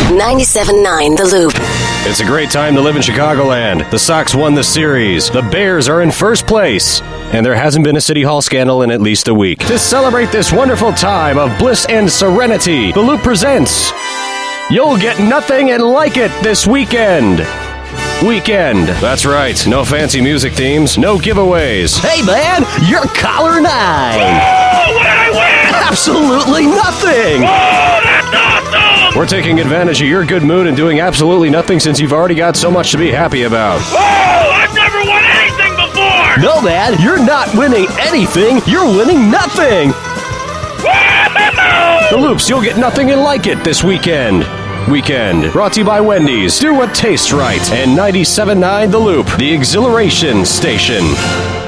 97.9 The Loop. It's a great time to live in Chicagoland. The Sox won the series. The Bears are in first place. And there hasn't been a City Hall scandal in at least a week. To celebrate this wonderful time of bliss and serenity, The Loop presents You'll Get Nothing and Like It this weekend. That's right. No fancy music themes, no giveaways. Hey, man, you're caller 9. Oh, what did I win? Absolutely nothing. Oh, that's awesome! We're taking advantage of your good mood and doing absolutely nothing since you've already got so much to be happy about. Oh, I've never won anything before! No, man, you're not winning anything. You're winning nothing. Woo-hoo! The Loops, you'll get nothing and like it this weekend. Brought to you by Wendy's. Do what tastes right. And 97.9 The Loop, the exhilaration station.